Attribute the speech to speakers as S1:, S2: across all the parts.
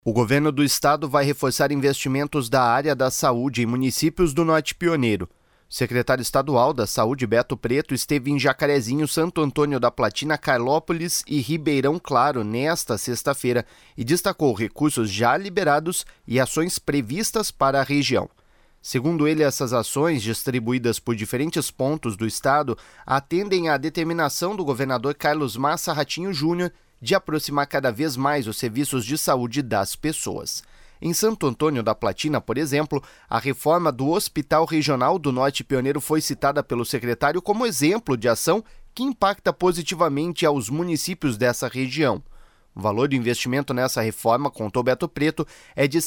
S1: O governo do estado vai reforçar investimentos da área da saúde em municípios do Norte Pioneiro. O secretário estadual da Saúde, Beto Preto, esteve em Jacarezinho, Santo Antônio da Platina, Carlópolis e Ribeirão Claro nesta sexta-feira e destacou recursos já liberados e ações previstas para a região. Segundo ele, essas ações, distribuídas por diferentes pontos do estado, atendem à determinação do governador Carlos Massa Ratinho Júnior de aproximar cada vez mais os serviços de saúde das pessoas. Em Santo Antônio da Platina, por exemplo, a reforma do Hospital Regional do Norte Pioneiro foi citada pelo secretário como exemplo de ação que impacta positivamente aos municípios dessa região. O valor do investimento nessa reforma, contou Beto Preto, é de R$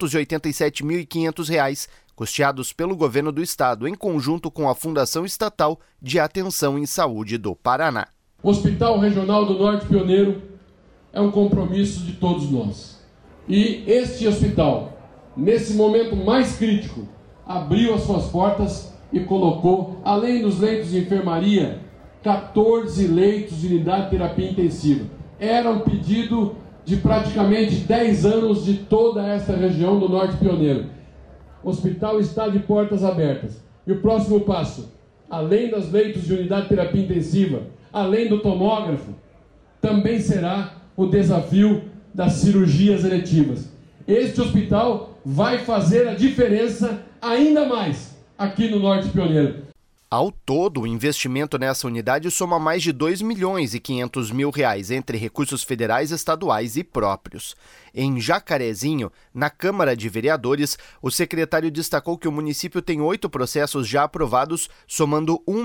S1: 787.500, custeados pelo governo do estado, em conjunto com a Fundação Estatal de Atenção em Saúde do Paraná.
S2: O Hospital Regional do Norte Pioneiro é um compromisso de todos nós. E este hospital, nesse momento mais crítico, abriu as suas portas e colocou, além dos leitos de enfermaria, 14 leitos de unidade de terapia intensiva. Era um pedido de praticamente 10 anos de toda esta região do Norte Pioneiro. O hospital está de portas abertas. E o próximo passo, além dos leitos de unidade de terapia intensiva, além do tomógrafo, também será o desafio das cirurgias eletivas. Este hospital vai fazer a diferença ainda mais aqui no Norte Pioneiro.
S1: Ao todo, o investimento nessa unidade soma mais de R$ 2.500.000 entre recursos federais, estaduais e próprios. Em Jacarezinho, na Câmara de Vereadores, o secretário destacou que o município tem 8 processos já aprovados, somando R$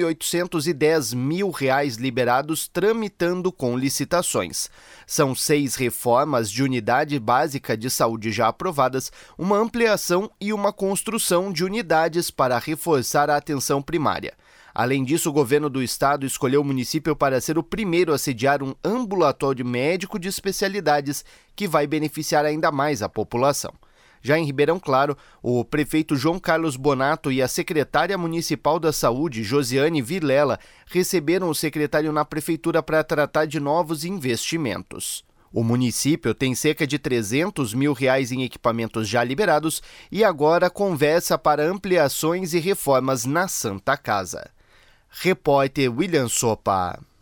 S1: 1.810.000 liberados, tramitando com licitações. São 6 reformas de unidade básica de saúde já aprovadas, uma ampliação e uma construção de unidades para reforçar a atenção primária. Além disso, o governo do estado escolheu o município para ser o primeiro a sediar um ambulatório médico de especialidades que vai beneficiar ainda mais a população. Já em Ribeirão Claro, o prefeito João Carlos Bonato e a secretária municipal da Saúde, Josiane Vilela, receberam o secretário na prefeitura para tratar de novos investimentos. O município tem cerca de R$ 300.000 em equipamentos já liberados e agora conversa para ampliações e reformas na Santa Casa. Repórter William Sopa.